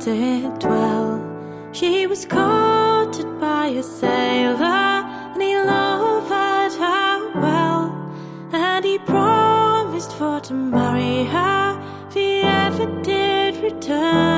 did dwell. She was courted by a sailor, and he loved her well, and he promised for to marry her if he ever did return.